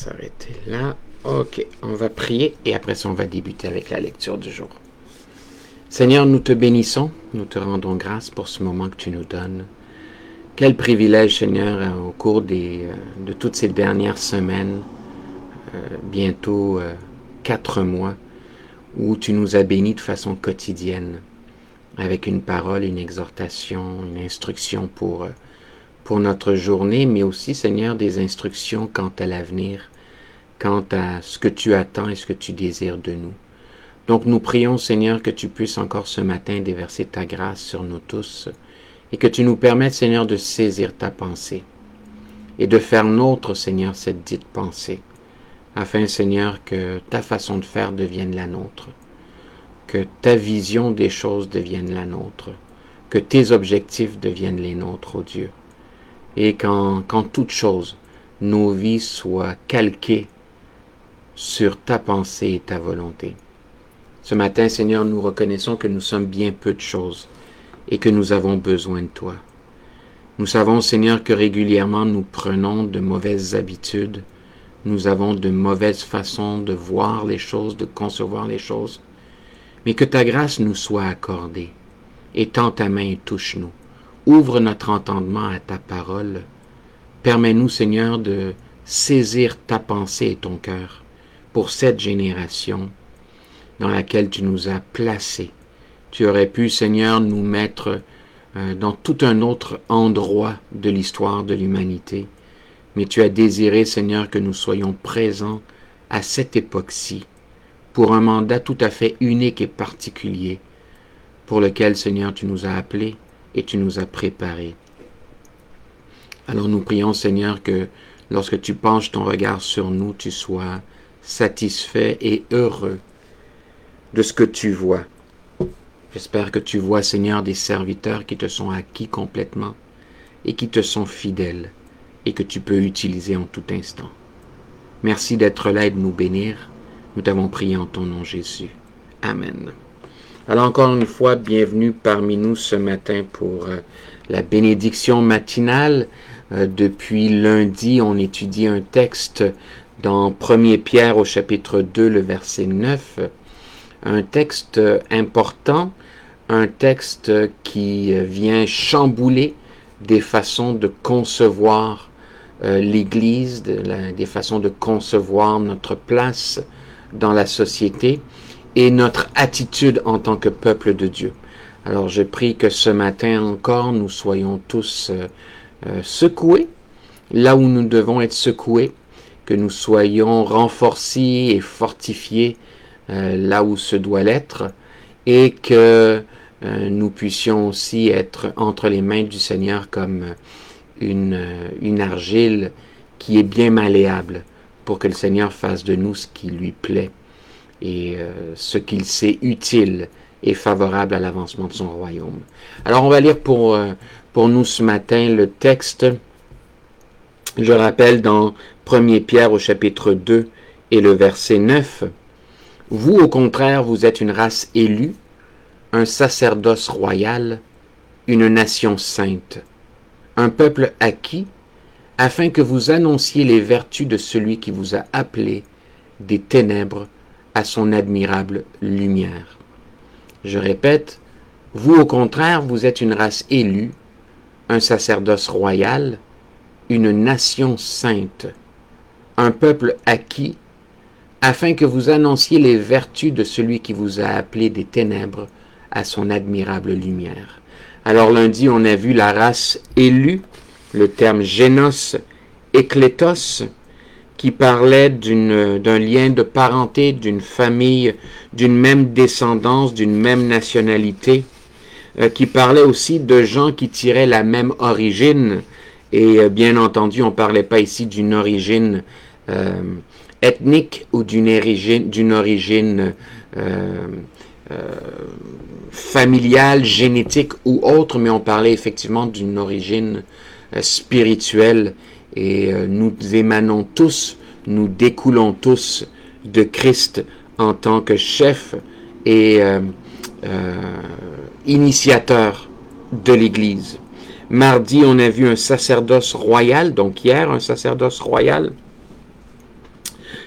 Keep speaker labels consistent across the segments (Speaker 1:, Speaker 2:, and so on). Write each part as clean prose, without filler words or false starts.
Speaker 1: s'arrêter là. Ok, on va prier et après ça on va débuter avec la lecture du jour. Seigneur, nous te bénissons, nous te rendons grâce pour ce moment que tu nous donnes. Quel privilège, Seigneur, au cours de toutes ces dernières semaines, bientôt 4 mois, où tu nous as bénis de façon quotidienne, avec une parole, une exhortation, une instruction pour notre journée, mais aussi, Seigneur, des instructions quant à l'avenir, quant à ce que tu attends et ce que tu désires de nous. Donc nous prions, Seigneur, que tu puisses encore ce matin déverser ta grâce sur nous tous et que tu nous permettes, Seigneur, de saisir ta pensée et de faire nôtre, Seigneur, cette dite pensée, afin, Seigneur, que ta façon de faire devienne la nôtre, que ta vision des choses devienne la nôtre, que tes objectifs deviennent les nôtres, ô Dieu, et qu'en toute chose, nos vies soient calquées sur ta pensée et ta volonté. Ce matin, Seigneur, nous reconnaissons que nous sommes bien peu de choses et que nous avons besoin de toi. Nous savons, Seigneur, que régulièrement nous prenons de mauvaises habitudes, nous avons de mauvaises façons de voir les choses, de concevoir les choses, mais que ta grâce nous soit accordée. Étends ta main et touche-nous. Ouvre notre entendement à ta parole. Permets-nous, Seigneur, de saisir ta pensée et ton cœur pour cette génération dans laquelle tu nous as placés. Tu aurais pu, Seigneur, nous mettre dans tout un autre endroit de l'histoire de l'humanité, mais tu as désiré, Seigneur, que nous soyons présents à cette époque-ci, pour un mandat tout à fait unique et particulier, pour lequel, Seigneur, tu nous as appelés et tu nous as préparés. Alors nous prions, Seigneur, que lorsque tu penches ton regard sur nous, tu sois satisfait et heureux de ce que tu vois. J'espère que tu vois, Seigneur, des serviteurs qui te sont acquis complètement et qui te sont fidèles et que tu peux utiliser en tout instant. Merci d'être là et de nous bénir. Nous t'avons prié en ton nom, Jésus. Amen. Alors encore une fois, bienvenue parmi nous ce matin pour la bénédiction matinale. Depuis lundi, on étudie un texte dans 1 Pierre au chapitre 2, le verset 9. Un texte important, un texte qui vient chambouler des façons de concevoir l'Église, des façons de concevoir notre place dans la société et notre attitude en tant que peuple de Dieu. Alors je prie que ce matin encore, nous soyons tous secoués, là où nous devons être secoués, que nous soyons renforcés et fortifiés là où ce doit l'être, et que nous puissions aussi être entre les mains du Seigneur comme une argile qui est bien malléable, pour que le Seigneur fasse de nous ce qui lui plaît et ce qu'il sait utile et favorable à l'avancement de son royaume. Alors on va lire pour nous ce matin le texte, je rappelle dans 1 Pierre au chapitre 2 et le verset 9. Vous, au contraire, vous êtes une race élue, un sacerdoce royal, une nation sainte, un peuple acquis, afin que vous annonciez les vertus de celui qui vous a appelé des ténèbres à son admirable lumière. Je répète, vous, au contraire, vous êtes une race élue, un sacerdoce royal, une nation sainte, un peuple acquis, afin que vous annonciez les vertus de celui qui vous a appelé des ténèbres à son admirable lumière. Alors lundi, on a vu la race élue, le terme génos, eklétos, qui parlait d'un lien de parenté, d'une famille, d'une même descendance, d'une même nationalité, qui parlait aussi de gens qui tiraient la même origine, et bien entendu, on ne parlait pas ici d'une origine ethnique ou d'une origine familiale, génétique ou autre, mais on parlait effectivement d'une origine spirituelle, et nous émanons tous, nous découlons tous de Christ en tant que chef et initiateur de l'Église. Mardi, on a vu un sacerdoce royal, donc hier, un sacerdoce royal.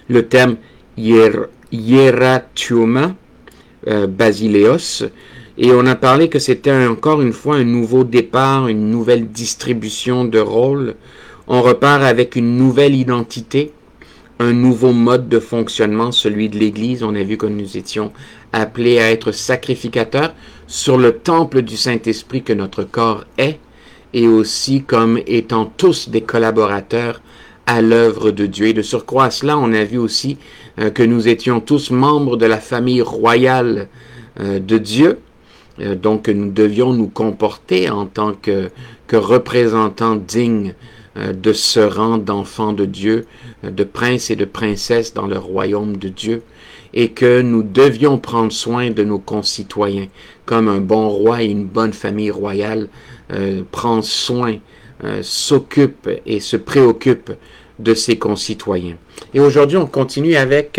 Speaker 1: le terme hieratioma, basileos, et on a parlé que c'était encore une fois un nouveau départ, une nouvelle distribution de rôles. On repart avec une nouvelle identité, un nouveau mode de fonctionnement, celui de l'Église. On a vu que nous étions appelés à être sacrificateurs sur le temple du Saint-Esprit que notre corps est, et aussi comme étant tous des collaborateurs à l'œuvre de Dieu. Et de surcroît à cela, on a vu aussi que nous étions tous membres de la famille royale de Dieu, donc nous devions nous comporter en tant que représentants dignes de ce rang d'enfants de Dieu, de princes et de princesses dans le royaume de Dieu, et que nous devions prendre soin de nos concitoyens, comme un bon roi et une bonne famille royale prend soin, s'occupe et se préoccupe de ses concitoyens. Et aujourd'hui, on continue avec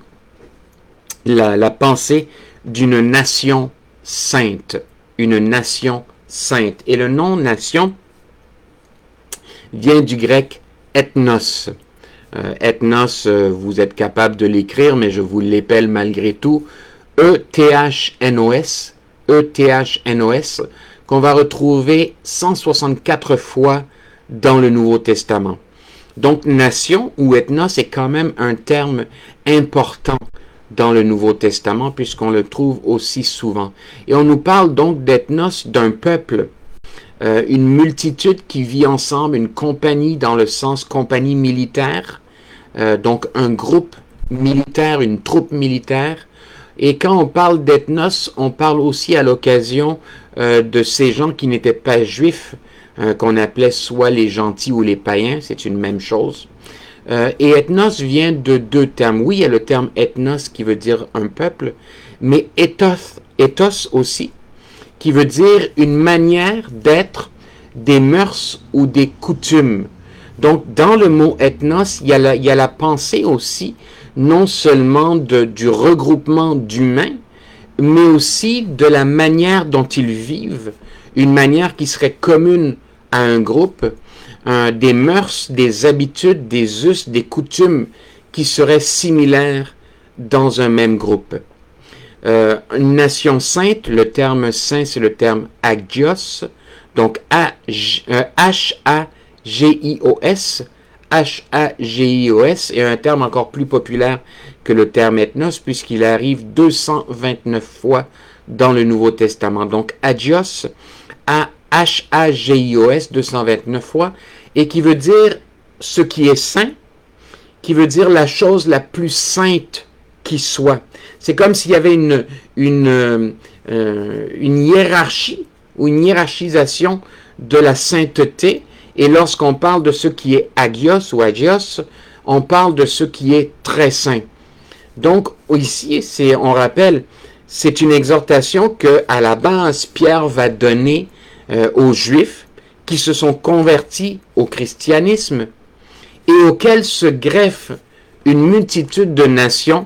Speaker 1: la pensée d'une nation sainte, une nation sainte. Et le nom nation vient du grec ethnos. Ethnos, vous êtes capable de l'écrire, mais je vous l'épelle malgré tout. E-T-H-N-O-S, E-T-H-N-O-S, qu'on va retrouver 164 fois dans le Nouveau Testament. Donc, nation ou ethnos est quand même un terme important dans le Nouveau Testament, puisqu'on le trouve aussi souvent. Et on nous parle donc d'ethnos, d'un peuple, une multitude qui vit ensemble, une compagnie dans le sens compagnie militaire, donc un groupe militaire, une troupe militaire. Et quand on parle d'ethnos, on parle aussi à l'occasion de ces gens qui n'étaient pas juifs, qu'on appelait soit les gentils ou les païens, c'est une même chose. Et ethnos vient de deux termes. Oui, il y a le terme ethnos qui veut dire un peuple, mais ethos aussi, qui veut dire une manière d'être, des mœurs ou des coutumes. Donc, dans le mot ethnos, il y a la pensée aussi, non seulement du regroupement d'humains, mais aussi de la manière dont ils vivent, une manière qui serait commune à un groupe, des mœurs, des habitudes, des us, des coutumes qui seraient similaires dans un même groupe. Une nation sainte, le terme saint, c'est le terme agios, donc H-A-G-I-O-S, H-A-G-I-O-S est un terme encore plus populaire que le terme ethnos, puisqu'il arrive 229 fois dans le Nouveau Testament. Donc, agios, H-A-G-I-O-S, 229 fois, et qui veut dire ce qui est saint, qui veut dire la chose la plus sainte qui soit. C'est comme s'il y avait une hiérarchie ou une hiérarchisation de la sainteté. Et lorsqu'on parle de ce qui est agios ou agios, on parle de ce qui est très saint. Donc ici, on rappelle, c'est une exhortation que à la base Pierre va donner aux Juifs qui se sont convertis au christianisme et auxquels se greffe une multitude de nations,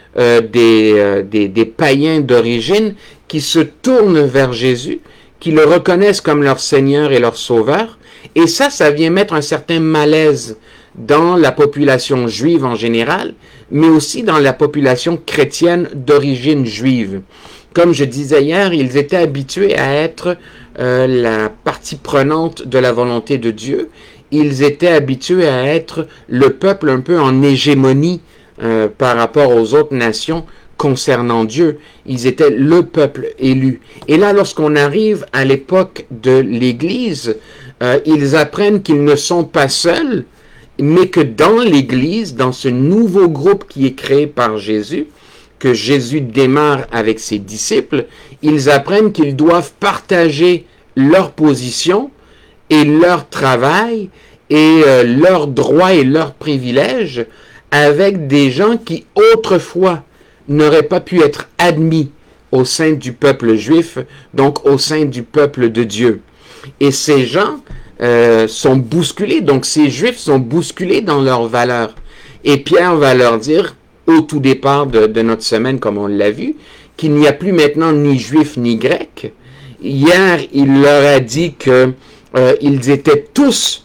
Speaker 1: des païens d'origine qui se tournent vers Jésus, qui le reconnaissent comme leur Seigneur et leur Sauveur. Et ça vient mettre un certain malaise dans la population juive en général, mais aussi dans la population chrétienne d'origine juive. Comme je disais hier, ils étaient habitués à être la partie prenante de la volonté de Dieu. Ils étaient habitués à être le peuple un peu en hégémonie par rapport aux autres nations concernant Dieu. Ils étaient le peuple élu. Et là, lorsqu'on arrive à l'époque de l'Église, ils apprennent qu'ils ne sont pas seuls, mais que dans l'Église, dans ce nouveau groupe qui est créé par Jésus, que Jésus démarre avec ses disciples, ils apprennent qu'ils doivent partager leur position et leur travail et leurs droits et leurs privilèges avec des gens qui autrefois n'auraient pas pu être admis au sein du peuple juif, donc au sein du peuple de Dieu. Et ces gens sont bousculés, donc ces Juifs sont bousculés dans leurs valeurs. Et Pierre va leur dire, au tout départ de notre semaine, comme on l'a vu, qu'il n'y a plus maintenant ni Juifs ni Grecs. Hier, il leur a dit que ils étaient tous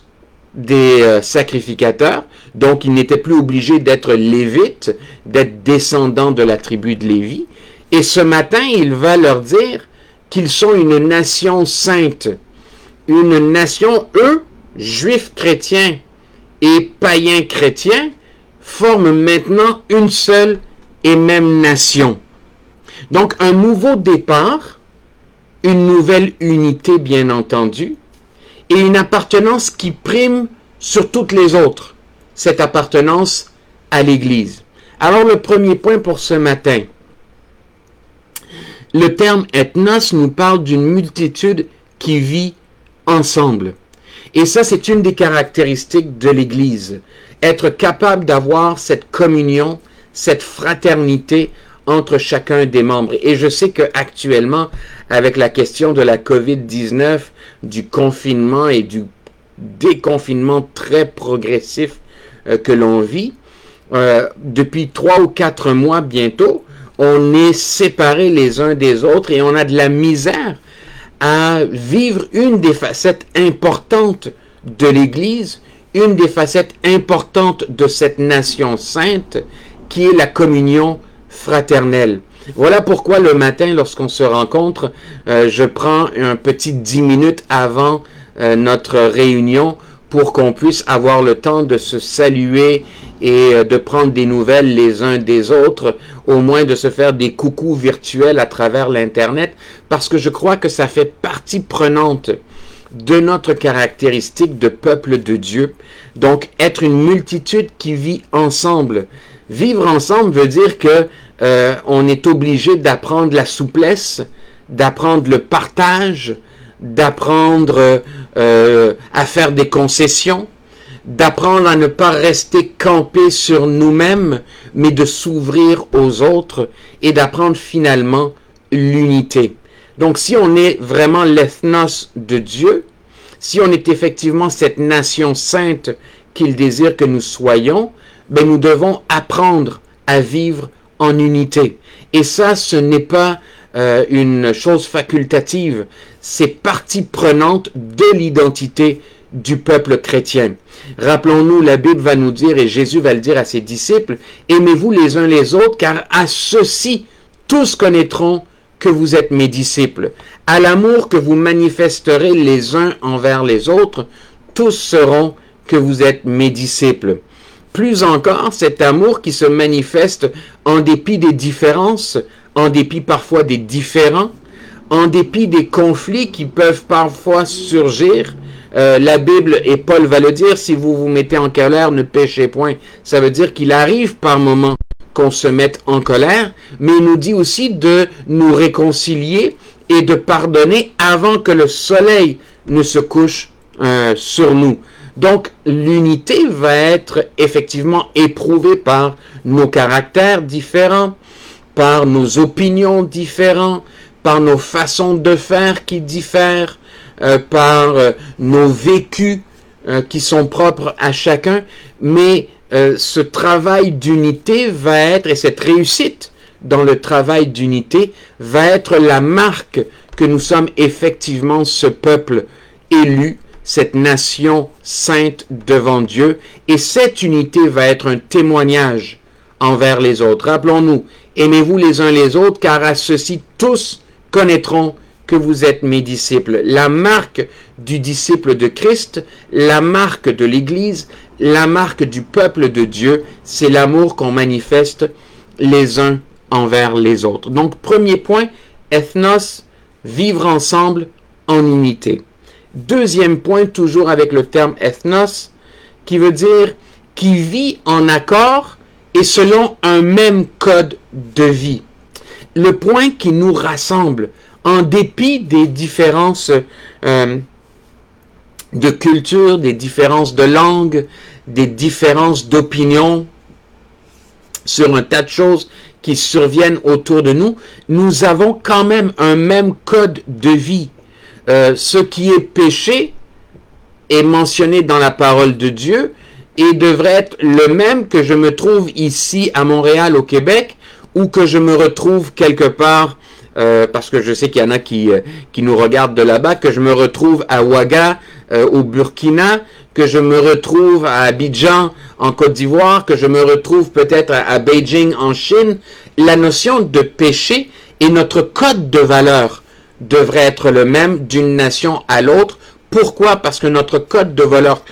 Speaker 1: des sacrificateurs, donc ils n'étaient plus obligés d'être lévites, d'être descendants de la tribu de Lévi. Et ce matin, il va leur dire qu'ils sont une nation sainte, une nation, eux, juifs chrétiens et païens chrétiens, forment maintenant une seule et même nation. Donc un nouveau départ, une nouvelle unité bien entendu, et une appartenance qui prime sur toutes les autres, cette appartenance à l'Église. Alors le premier point pour ce matin, le terme ethnos nous parle d'une multitude qui vit ensemble. Et ça, c'est une des caractéristiques de l'Église. Être capable d'avoir cette communion, cette fraternité entre chacun des membres. Et je sais qu'actuellement, avec la question de la COVID-19, du confinement et du déconfinement très progressif que l'on vit, depuis 3 ou 4 mois bientôt, on est séparés les uns des autres et on a de la misère à vivre une des facettes importantes de l'Église, une des facettes importantes de cette nation sainte, qui est la communion fraternelle. Voilà pourquoi le matin, lorsqu'on se rencontre, je prends un petit 10 minutes avant notre réunion pour qu'on puisse avoir le temps de se saluer et de prendre des nouvelles les uns des autres, au moins de se faire des coucous virtuels à travers l'Internet, parce que je crois que ça fait partie prenante de notre caractéristique de peuple de Dieu. Donc, être une multitude qui vit ensemble. Vivre ensemble veut dire que on est obligé d'apprendre la souplesse, d'apprendre le partage, d'apprendre à faire des concessions, d'apprendre à ne pas rester campé sur nous-mêmes, mais de s'ouvrir aux autres et d'apprendre finalement l'unité. Donc si on est vraiment l'ethnos de Dieu, si on est effectivement cette nation sainte qu'il désire que nous soyons, ben nous devons apprendre à vivre en unité. Et ça, ce n'est pas une chose facultative, c'est partie prenante de l'identité du peuple chrétien. Rappelons-nous, la Bible va nous dire, et Jésus va le dire à ses disciples, aimez-vous les uns les autres, car à ceux-ci, tous connaîtront que vous êtes mes disciples. À l'amour que vous manifesterez les uns envers les autres, tous sauront que vous êtes mes disciples. Plus encore, cet amour qui se manifeste en dépit des différences, en dépit parfois des différends, en dépit des conflits qui peuvent parfois surgir. La Bible, et Paul va le dire, si vous vous mettez en colère, ne péchez point. Ça veut dire qu'il arrive par moments qu'on se mette en colère, mais il nous dit aussi de nous réconcilier et de pardonner avant que le soleil ne se couche sur nous. Donc, l'unité va être effectivement éprouvée par nos caractères différents, par nos opinions différentes, par nos façons de faire qui diffèrent, par nos vécus qui sont propres à chacun, mais ce travail d'unité va être, et cette réussite dans le travail d'unité va être la marque que nous sommes effectivement ce peuple élu, cette nation sainte devant Dieu, et cette unité va être un témoignage envers les autres. Rappelons-nous, aimez-vous les uns les autres, car à ceux-ci tous connaîtront que vous êtes mes disciples. La marque du disciple de Christ, la marque de l'Église, la marque du peuple de Dieu, c'est l'amour qu'on manifeste les uns envers les autres. Donc, premier point, ethnos, vivre ensemble en unité. Deuxième point, toujours avec le terme ethnos, qui veut dire qui vit en accord et selon un même code de vie. Le point qui nous rassemble, en dépit des différences de culture, des différences de langue, des différences d'opinion sur un tas de choses qui surviennent autour de nous, nous avons quand même un même code de vie. Ce qui est péché est mentionné dans la parole de Dieu et devrait être le même que je me trouve ici à Montréal, au Québec, ou que je me retrouve quelque part parce que je sais qu'il y en a qui nous regardent de là-bas, que je me retrouve à Ouaga, au Burkina, que je me retrouve à Abidjan, en Côte d'Ivoire, que je me retrouve peut-être à Beijing, en Chine, la notion de péché et notre code de valeur devrait être le même d'une nation à l'autre. Pourquoi? Parce que notre code de valeur,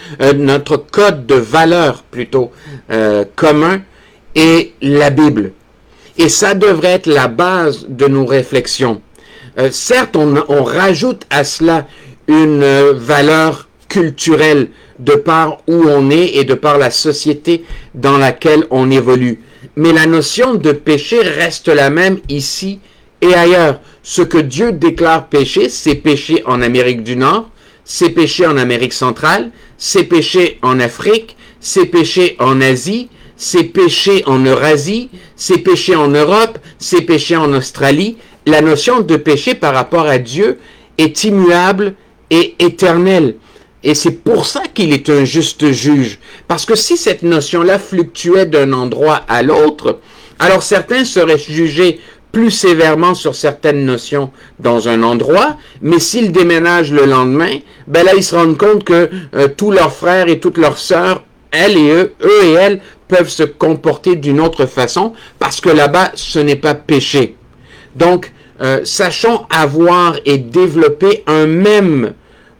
Speaker 1: plutôt commun est la Bible. Et ça devrait être la base de nos réflexions. Certes, on rajoute à cela une valeur culturelle de par où on est et de par la société dans laquelle on évolue. Mais la notion de péché reste la même ici et ailleurs. Ce que Dieu déclare péché, c'est péché en Amérique du Nord, c'est péché en Amérique centrale, c'est péché en Afrique, c'est péché en Asie, c'est péché en Eurasie, c'est péché en Europe, c'est péché en Australie. La notion de péché par rapport à Dieu est immuable et éternelle. Et c'est pour ça qu'il est un juste juge. Parce que si cette notion-là fluctuait d'un endroit à l'autre, alors certains seraient jugés plus sévèrement sur certaines notions dans un endroit, mais s'ils déménagent le lendemain, ben là, ils se rendent compte que tous leurs frères et toutes leurs sœurs, elles et eux et elles, peuvent se comporter d'une autre façon, parce que là-bas, ce n'est pas péché. Donc, sachons avoir et développer un même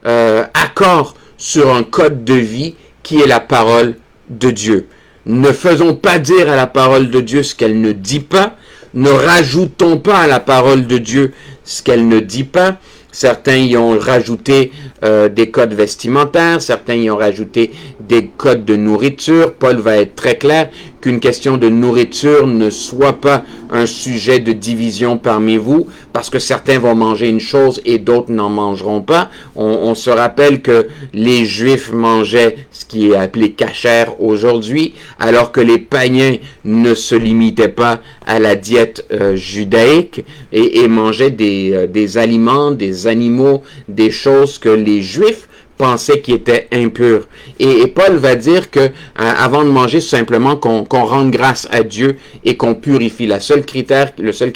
Speaker 1: accord sur un code de vie qui est la parole de Dieu. Ne faisons pas dire à la parole de Dieu ce qu'elle ne dit pas. Ne rajoutons pas à la parole de Dieu ce qu'elle ne dit pas. Certains y ont rajouté des codes vestimentaires, certains y ont rajouté des codes de nourriture. Paul va être très clair qu'une question de nourriture ne soit pas un sujet de division parmi vous, parce que certains vont manger une chose et d'autres n'en mangeront pas. On se rappelle que les Juifs mangeaient ce qui est appelé kasher aujourd'hui, alors que les païens ne se limitaient pas à la diète judaïque et mangeaient des aliments, des animaux, des choses que les Juifs pensaient qui étaient impurs. Et Paul va dire que avant de manger, simplement qu'on rende grâce à Dieu et qu'on purifie. Le seul critère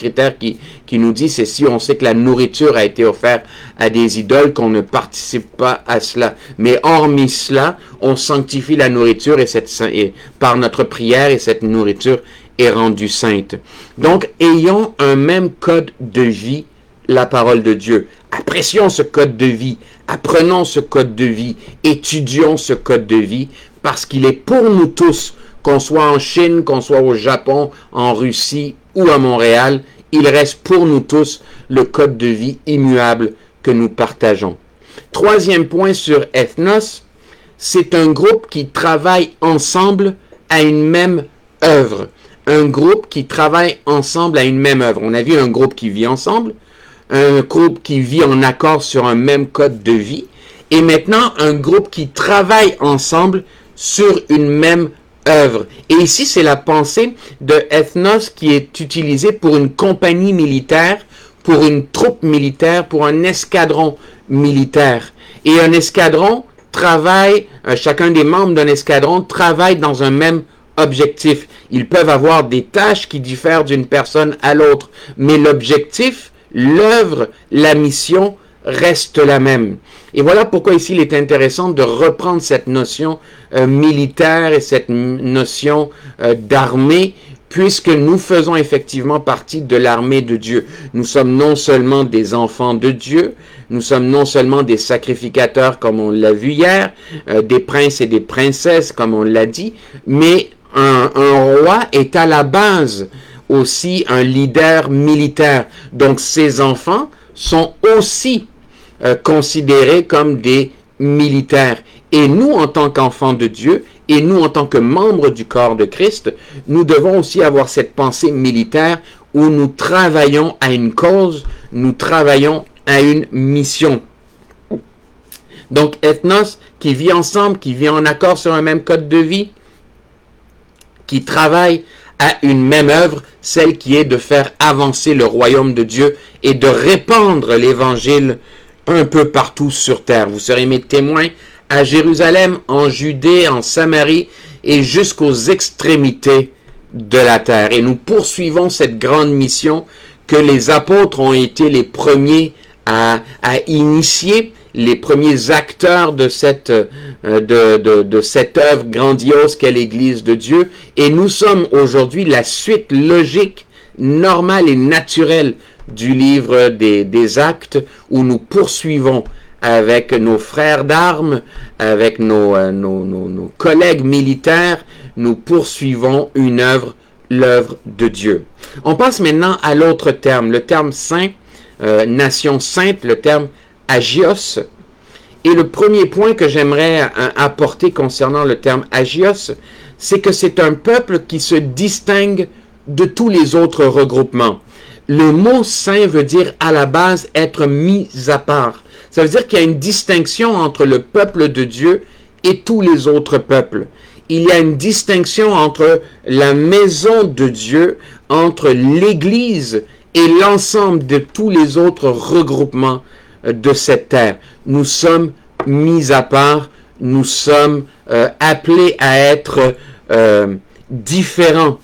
Speaker 1: qui nous dit, c'est si on sait que la nourriture a été offerte à des idoles, qu'on ne participe pas à cela. Mais hormis cela, on sanctifie la nourriture et par notre prière, et cette nourriture est rendue sainte. Donc, ayons un même code de vie, la parole de Dieu. Apprécions ce code de vie, apprenons ce code de vie, étudions ce code de vie, parce qu'il est pour nous tous, qu'on soit en Chine, qu'on soit au Japon, en Russie ou à Montréal, il reste pour nous tous le code de vie immuable que nous partageons. Troisième point sur Ethnos, c'est un groupe qui travaille ensemble à une même œuvre. Un groupe qui travaille ensemble à une même œuvre. On a vu un groupe qui vit ensemble, un groupe qui vit en accord sur un même code de vie, et maintenant un groupe qui travaille ensemble sur une même œuvre. Et ici, c'est la pensée de Ethnos qui est utilisée pour une compagnie militaire, pour une troupe militaire, pour un escadron militaire. Et un escadron travaille, chacun des membres d'un escadron travaille dans un même objectif. Ils peuvent avoir des tâches qui diffèrent d'une personne à l'autre, mais l'objectif, l'œuvre, la mission reste la même. Et voilà pourquoi ici il est intéressant de reprendre cette notion militaire et cette notion d'armée, puisque nous faisons effectivement partie de l'armée de Dieu. Nous sommes non seulement des enfants de Dieu, nous sommes non seulement des sacrificateurs comme on l'a vu hier, des princes et des princesses comme on l'a dit, mais un roi est à la base aussi un leader militaire. Donc ses enfants sont aussi considérés comme des militaires. Et nous, en tant qu'enfants de Dieu, et nous, en tant que membres du corps de Christ, nous devons aussi avoir cette pensée militaire où nous travaillons à une cause, nous travaillons à une mission. Donc, Ethnos, qui vit ensemble, qui vit en accord sur un même code de vie, qui travaille à une même œuvre, celle qui est de faire avancer le royaume de Dieu et de répandre l'évangile un peu partout sur terre. Vous serez mes témoins à Jérusalem, en Judée, en Samarie et jusqu'aux extrémités de la terre. Et nous poursuivons cette grande mission que les apôtres ont été les premiers à initier, les premiers acteurs de cette œuvre grandiose qu'est l'Église de Dieu, et nous sommes aujourd'hui la suite logique, normale et naturelle du livre des Actes, où nous poursuivons avec nos frères d'armes, avec nos collègues militaires, nous poursuivons l'œuvre de Dieu. On passe maintenant à l'autre terme, le terme saint, nation sainte, le terme agios. Et le premier point que j'aimerais apporter concernant le terme agios, c'est que c'est un peuple qui se distingue de tous les autres regroupements. Le mot saint veut dire à la base être mis à part. Ça veut dire qu'il y a une distinction entre le peuple de Dieu et tous les autres peuples. Il y a une distinction entre la maison de Dieu, entre l'Église et l'ensemble de tous les autres regroupements de cette terre. Nous sommes mis à part, nous sommes appelés à être différents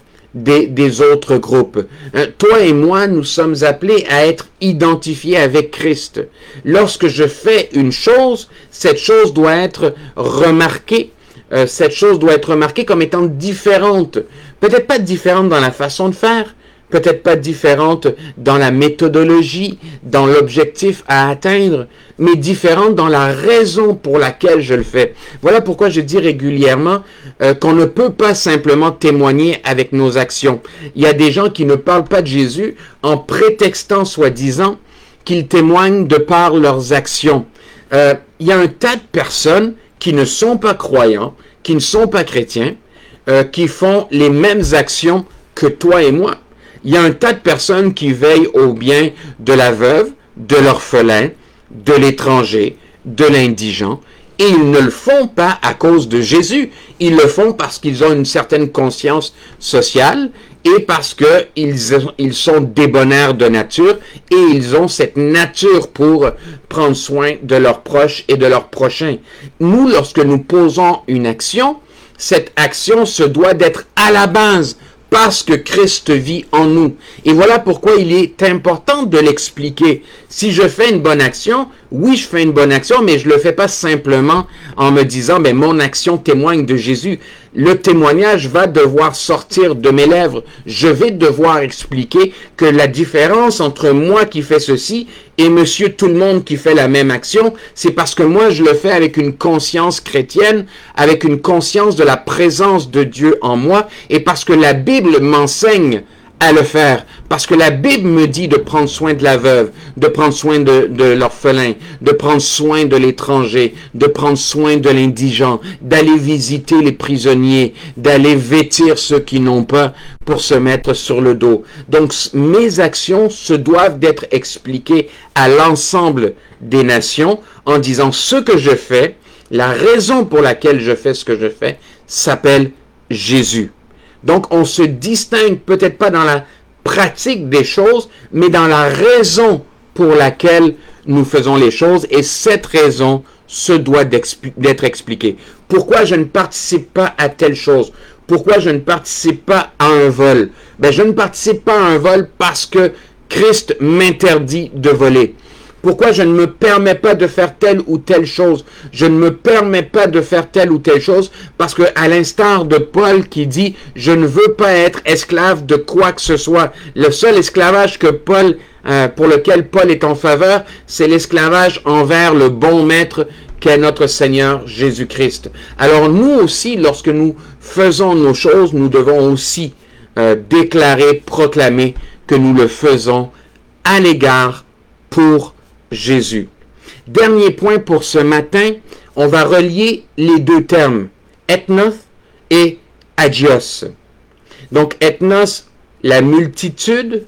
Speaker 1: des autres groupes. Toi et moi, nous sommes appelés à être identifiés avec Christ. Lorsque je fais une chose, cette chose doit être remarquée. Cette chose doit être remarquée comme étant différente. Peut-être pas différente dans la façon de faire, peut-être pas différente dans la méthodologie, dans l'objectif à atteindre, mais différente dans la raison pour laquelle je le fais. Voilà pourquoi je dis régulièrement qu'on ne peut pas simplement témoigner avec nos actions. Il y a des gens qui ne parlent pas de Jésus en prétextant soi-disant qu'ils témoignent de par leurs actions. Il y a un tas de personnes qui ne sont pas croyants, qui ne sont pas chrétiens, qui font les mêmes actions que toi et moi. Il y a un tas de personnes qui veillent au bien de la veuve, de l'orphelin, de l'étranger, de l'indigent, et ils ne le font pas à cause de Jésus. Ils le font parce qu'ils ont une certaine conscience sociale et parce qu'ils sont débonnaires de nature et ils ont cette nature pour prendre soin de leurs proches et de leurs prochains. Nous, lorsque nous posons une action, cette action se doit d'être à la base parce que Christ vit en nous. Et voilà pourquoi il est important de l'expliquer. Si je fais une bonne action, oui, je fais une bonne action, mais je ne le fais pas simplement en me disant, mais mon action témoigne de Jésus. Le témoignage va devoir sortir de mes lèvres. Je vais devoir expliquer que la différence entre moi qui fais ceci et monsieur tout le monde qui fait la même action, c'est parce que moi je le fais avec une conscience chrétienne, avec une conscience de la présence de Dieu en moi, et parce que la Bible m'enseigne à le faire, parce que la Bible me dit de prendre soin de la veuve, de prendre soin de l'orphelin, de prendre soin de l'étranger, de prendre soin de l'indigent, d'aller visiter les prisonniers, d'aller vêtir ceux qui n'ont pas pour se mettre sur le dos. Donc mes actions se doivent d'être expliquées à l'ensemble des nations en disant ce que je fais, la raison pour laquelle je fais ce que je fais s'appelle Jésus. Donc, on se distingue peut-être pas dans la pratique des choses, mais dans la raison pour laquelle nous faisons les choses, et cette raison se doit d'être expliquée. Pourquoi je ne participe pas à telle chose? Pourquoi je ne participe pas à un vol? Ben, je ne participe pas à un vol parce que Christ m'interdit de voler. Pourquoi je ne me permets pas de faire telle ou telle chose? Je ne me permets pas de faire telle ou telle chose parce que, à l'instar de Paul qui dit « Je ne veux pas être esclave de quoi que ce soit ». Le seul esclavage que pour lequel Paul est en faveur, c'est l'esclavage envers le bon maître qu'est notre Seigneur Jésus-Christ. Alors nous aussi, lorsque nous faisons nos choses, nous devons aussi déclarer, proclamer que nous le faisons à l'égard pour Jésus. Dernier point pour ce matin, on va relier les deux termes, ethnos et agios. Donc ethnos, la multitude,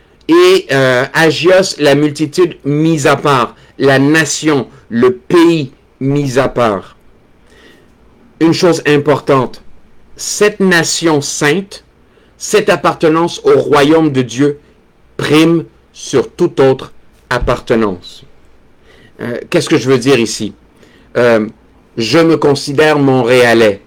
Speaker 1: et agios, la multitude mise à part, la nation, le pays mis à part. Une chose importante, cette nation sainte, cette appartenance au royaume de Dieu prime sur toute autre appartenance. Qu'est-ce que je veux dire ici? Je me considère montréalais.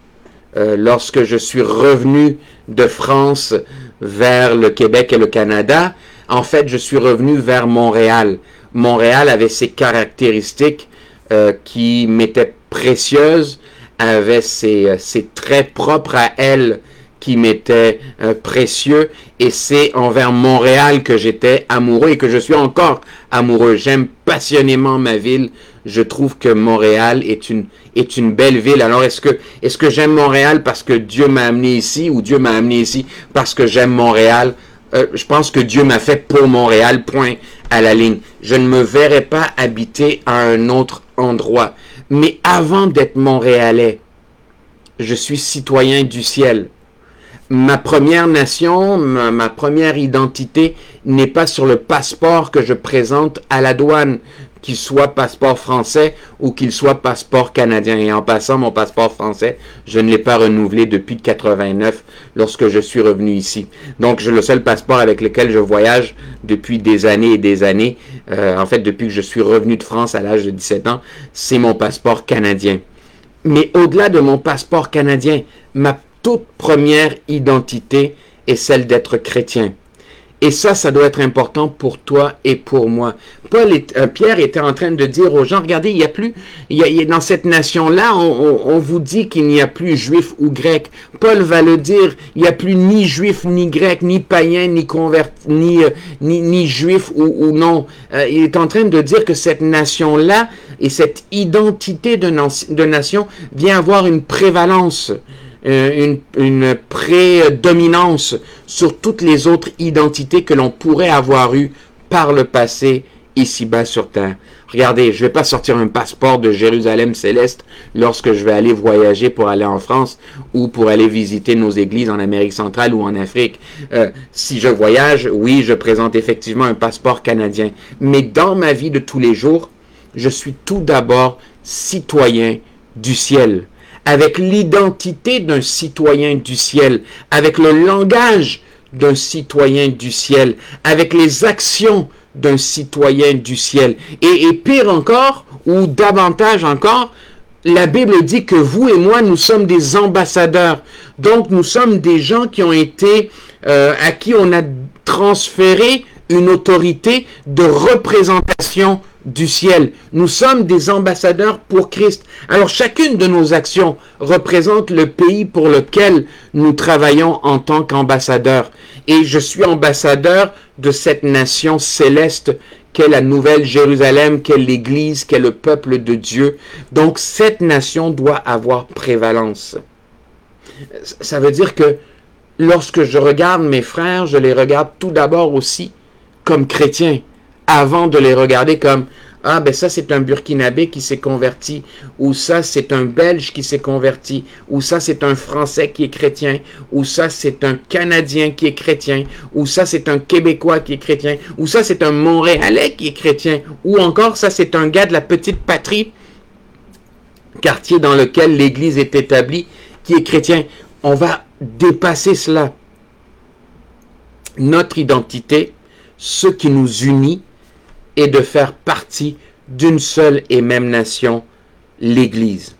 Speaker 1: lorsque je suis revenu de France vers le Québec et le Canada, en fait, je suis revenu vers Montréal. Montréal avait ses caractéristiques qui m'étaient précieuses, avait ses traits propres à elle qui m'étaient précieux, et c'est envers Montréal que j'étais amoureux et que je suis encore amoureux. J'aime passionnément ma ville. Je trouve que Montréal est une belle ville. Alors est-ce que j'aime Montréal parce que Dieu m'a amené ici, ou Dieu m'a amené ici parce que j'aime Montréal? Je pense que Dieu m'a fait pour Montréal, point à la ligne. Je ne me verrais pas habiter à un autre endroit. Mais avant d'être Montréalais, je suis citoyen du ciel. Ma première nation, ma première identité n'est pas sur le passeport que je présente à la douane, qu'il soit passeport français ou qu'il soit passeport canadien. Et en passant, mon passeport français, je ne l'ai pas renouvelé depuis 89 lorsque je suis revenu ici. Donc, j'ai le seul passeport avec lequel je voyage depuis des années et des années. En fait, depuis que je suis revenu de France à l'âge de 17 ans, c'est mon passeport canadien. Mais au-delà de mon passeport canadien, ma toute première identité est celle d'être chrétien. Et ça doit être important pour toi et pour moi. Pierre était en train de dire aux gens, regardez, dans cette nation-là, on vous dit qu'il n'y a plus juif ou grec. Paul va le dire, il n'y a plus ni juif, ni grec, ni païen, ni converti, ni juif ou non. Il est en train de dire que cette nation-là et cette identité de nation vient avoir une prévalence, une prédominance sur toutes les autres identités que l'on pourrait avoir eues par le passé ici-bas sur Terre. Regardez, je ne vais pas sortir un passeport de Jérusalem céleste lorsque je vais aller voyager pour aller en France ou pour aller visiter nos églises en Amérique centrale ou en Afrique. Si je voyage, oui, je présente effectivement un passeport canadien. Mais dans ma vie de tous les jours, je suis tout d'abord citoyen du ciel, avec l'identité d'un citoyen du ciel, avec le langage d'un citoyen du ciel, avec les actions d'un citoyen du ciel. Et pire encore, ou davantage encore, la Bible dit que vous et moi, nous sommes des ambassadeurs. Donc, nous sommes des gens qui ont été, à qui on a transféré une autorité de représentation du ciel. Nous sommes des ambassadeurs pour Christ. Alors chacune de nos actions représente le pays pour lequel nous travaillons en tant qu'ambassadeurs. Et je suis ambassadeur de cette nation céleste qu'est la Nouvelle Jérusalem, qu'est l'Église, qu'est le peuple de Dieu. Donc cette nation doit avoir prévalence. Ça veut dire que lorsque je regarde mes frères, je les regarde tout d'abord aussi comme chrétiens, avant de les regarder comme « Ah, ben ça, c'est un Burkinabé qui s'est converti » ou « Ça, c'est un Belge qui s'est converti » ou « Ça, c'est un Français qui est chrétien » ou « Ça, c'est un Canadien qui est chrétien » ou « Ça, c'est un Québécois qui est chrétien » ou « Ça, c'est un Montréalais qui est chrétien » ou encore « Ça, c'est un gars de la petite patrie, quartier dans lequel l'Église est établie, qui est chrétien. » On va dépasser cela. Notre identité, ce qui nous unit, est de faire partie d'une seule et même nation, l'Église.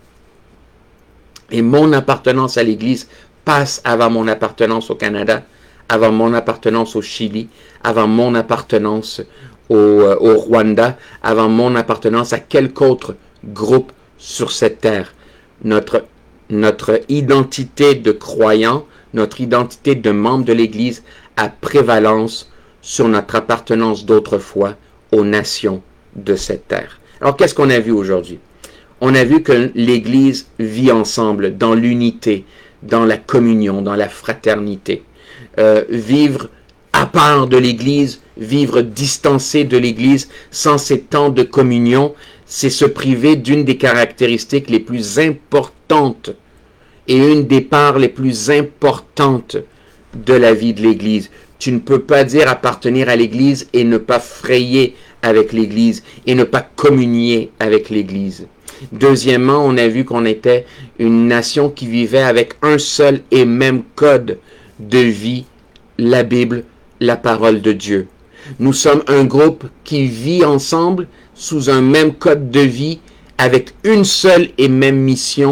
Speaker 1: Et mon appartenance à l'Église passe avant mon appartenance au Canada, avant mon appartenance au Chili, avant mon appartenance au Rwanda, avant mon appartenance à quelque autre groupe sur cette terre. Notre identité de croyant, notre identité de membre de l'Église a prévalence sur notre appartenance d'autrefois aux nations de cette terre. Alors, qu'est-ce qu'on a vu aujourd'hui? On a vu que l'Église vit ensemble, dans l'unité, dans la communion, dans la fraternité. Vivre à part de l'Église, vivre distancé de l'Église, sans ces temps de communion, c'est se priver d'une des caractéristiques les plus importantes et une des parts les plus importantes de la vie de l'Église. Tu ne peux pas dire appartenir à l'Église et ne pas frayer avec l'Église et ne pas communier avec l'Église. Deuxièmement, on a vu qu'on était une nation qui vivait avec un seul et même code de vie, la Bible, la parole de Dieu. Nous sommes un groupe qui vit ensemble sous un même code de vie avec une seule et même mission,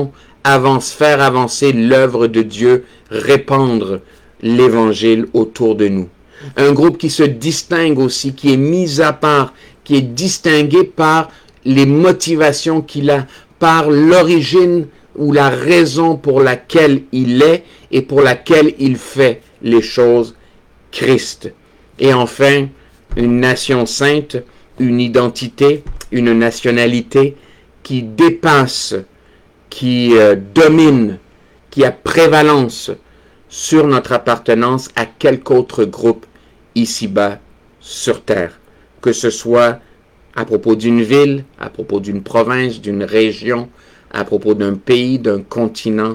Speaker 1: faire avancer l'œuvre de Dieu, répandre l'Évangile autour de nous. Un groupe qui se distingue aussi, qui est mis à part, qui est distingué par les motivations qu'il a, par l'origine ou la raison pour laquelle il est et pour laquelle il fait les choses, Christ. Et enfin, une nation sainte, une identité, une nationalité qui dépasse, qui domine, qui a prévalence sur notre appartenance à quelque autre groupe ici-bas sur terre, que ce soit à propos d'une ville, à propos d'une province, d'une région, à propos d'un pays, d'un continent.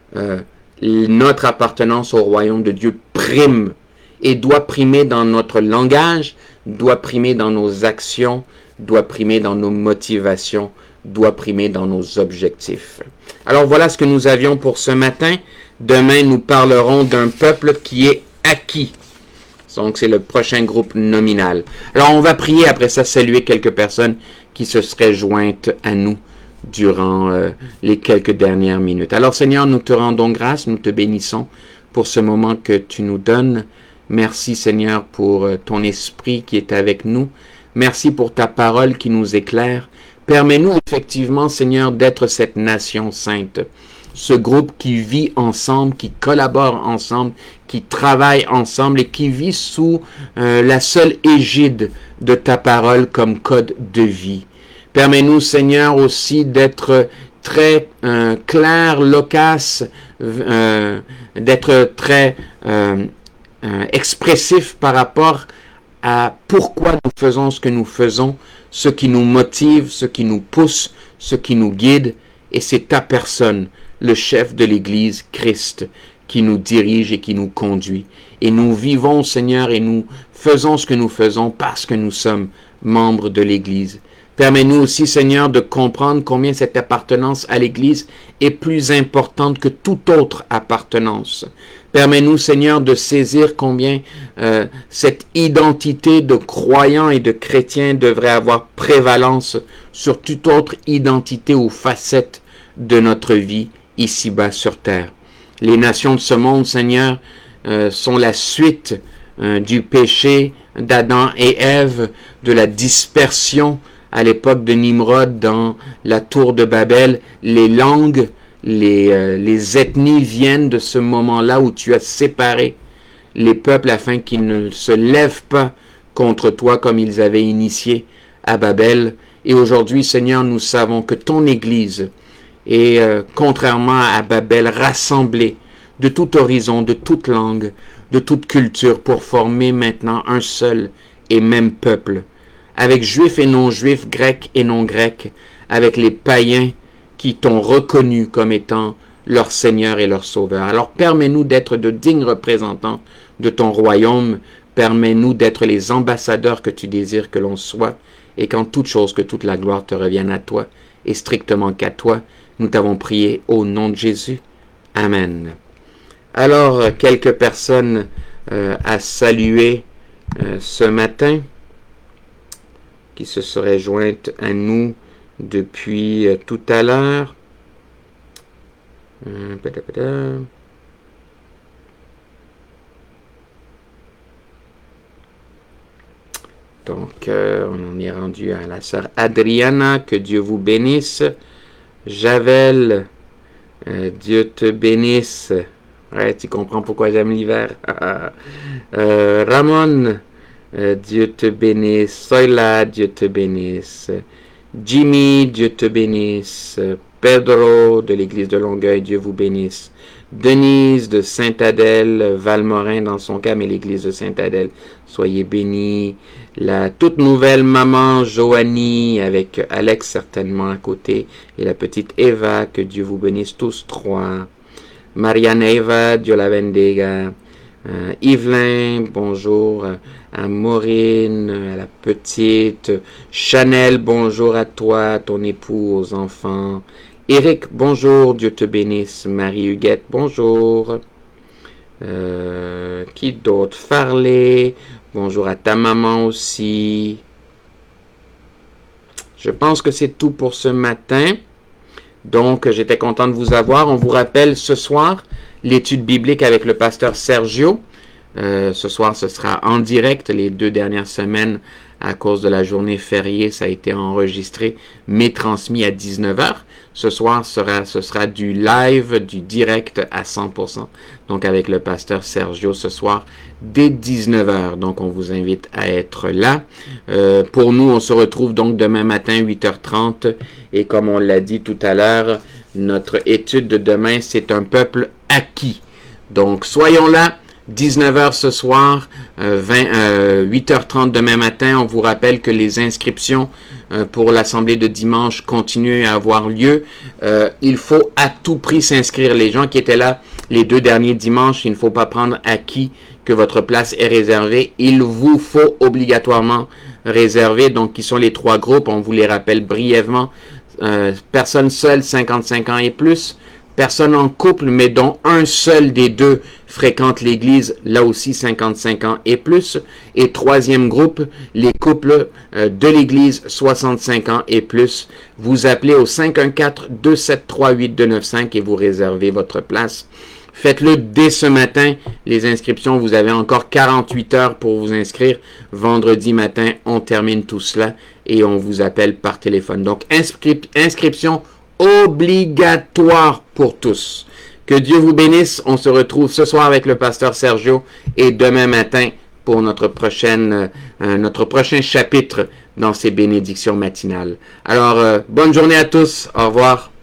Speaker 1: Notre appartenance au royaume de Dieu prime et doit primer dans notre langage, doit primer dans nos actions, doit primer dans nos motivations, doit primer dans nos objectifs. Alors voilà ce que nous avions pour ce matin. Demain, nous parlerons d'un peuple qui est acquis. Donc, c'est le prochain groupe nominal. Alors, on va prier, après ça, saluer quelques personnes qui se seraient jointes à nous durant les quelques dernières minutes. Alors, Seigneur, nous te rendons grâce, nous te bénissons pour ce moment que tu nous donnes. Merci, Seigneur, pour ton esprit qui est avec nous. Merci pour ta parole qui nous éclaire. Permets-nous effectivement, Seigneur, d'être cette nation sainte. Ce groupe qui vit ensemble, qui collabore ensemble, qui travaille ensemble et qui vit sous la seule égide de ta parole comme code de vie. Permets-nous, Seigneur, aussi d'être très clair, loquace, d'être très expressif par rapport à pourquoi nous faisons ce que nous faisons, ce qui nous motive, ce qui nous pousse, ce qui nous guide, et c'est ta personne, le chef de l'Église, Christ, qui nous dirige et qui nous conduit. Et nous vivons, Seigneur, et nous faisons ce que nous faisons parce que nous sommes membres de l'Église. Permets-nous aussi, Seigneur, de comprendre combien cette appartenance à l'Église est plus importante que toute autre appartenance. Permets-nous, Seigneur, de saisir combien cette identité de croyants et de chrétiens devrait avoir prévalence sur toute autre identité ou facette de notre vie ici-bas sur terre. Les nations de ce monde, Seigneur, sont la suite du péché d'Adam et Ève, de la dispersion à l'époque de Nimrod dans la tour de Babel. Les langues, les ethnies viennent de ce moment-là où tu as séparé les peuples afin qu'ils ne se lèvent pas contre toi comme ils avaient initié à Babel. Et aujourd'hui, Seigneur, nous savons que ton Église est, contrairement à Babel, rassemblée de tout horizon, de toute langue, de toute culture pour former maintenant un seul et même peuple, avec juifs et non-juifs, grecs et non-grecs, avec les païens qui t'ont reconnu comme étant leur Seigneur et leur Sauveur. Alors permets-nous d'être de dignes représentants de ton royaume, permets-nous d'être les ambassadeurs que tu désires que l'on soit, et qu'en toute chose que toute la gloire te revienne à toi, et strictement qu'à toi. Nous t'avons prié au nom de Jésus. Amen. Alors, quelques personnes à saluer ce matin, qui se seraient jointes à nous depuis tout à l'heure. Donc, on est rendu à la sœur Adriana, que Dieu vous bénisse. Javel, Dieu te bénisse. Ouais, tu comprends pourquoi j'aime l'hiver. Ramon, Dieu te bénisse. Soyla, Dieu te bénisse. Jimmy, Dieu te bénisse. Pedro, de l'église de Longueuil, Dieu vous bénisse. Denise, de Sainte-Adèle, Valmorin dans son cas, mais l'église de Sainte-Adèle, soyez bénis. La toute nouvelle maman Joanie, avec Alex certainement à côté, et la petite Eva, que Dieu vous bénisse tous trois. Marianne Eva, Dieu la bendiga. Yvelin, bonjour à Maureen, à la petite. Chanel, bonjour à toi, ton époux, aux enfants. Éric, bonjour, Dieu te bénisse. Marie-Huguette, bonjour. Qui d'autre? Farley, bonjour à ta maman aussi. Je pense que c'est tout pour ce matin. Donc, j'étais content de vous avoir. On vous rappelle ce soir l'étude biblique avec le pasteur Sergio. Ce soir, ce sera en direct. Les 2 dernières semaines, à cause de la journée fériée, ça a été enregistré, mais transmis à 19h. Ce soir, ce sera du live, du direct à 100%. Donc, avec le pasteur Sergio ce soir, dès 19h. Donc, on vous invite à être là. Pour nous, on se retrouve donc demain matin, 8h30. Et comme on l'a dit tout à l'heure, notre étude de demain, c'est un peuple acquis. Donc, soyons là. 19h ce soir, 8h30 demain matin. On vous rappelle que les inscriptions pour l'assemblée de dimanche continuent à avoir lieu. Il faut à tout prix s'inscrire. Les gens qui étaient là les 2 derniers dimanches, il ne faut pas prendre acquis que votre place est réservée. Il vous faut obligatoirement réserver. Donc, qui sont les 3 groupes? On vous les rappelle brièvement. Personnes seules, 55 ans et plus. Personnes en couple, mais dont un seul des 2 fréquente l'église, là aussi 55 ans et plus. Et 3e groupe, les couples de l'église, 65 ans et plus. Vous appelez au 514-273-8295 et vous réservez votre place. Faites-le dès ce matin. Les inscriptions, vous avez encore 48 heures pour vous inscrire. Vendredi matin, on termine tout cela et on vous appelle par téléphone. Donc, inscription obligatoire pour tous. Que Dieu vous bénisse. On se retrouve ce soir avec le pasteur Sergio et demain matin pour notre prochain chapitre dans ces bénédictions matinales. Alors, bonne journée à tous. Au revoir.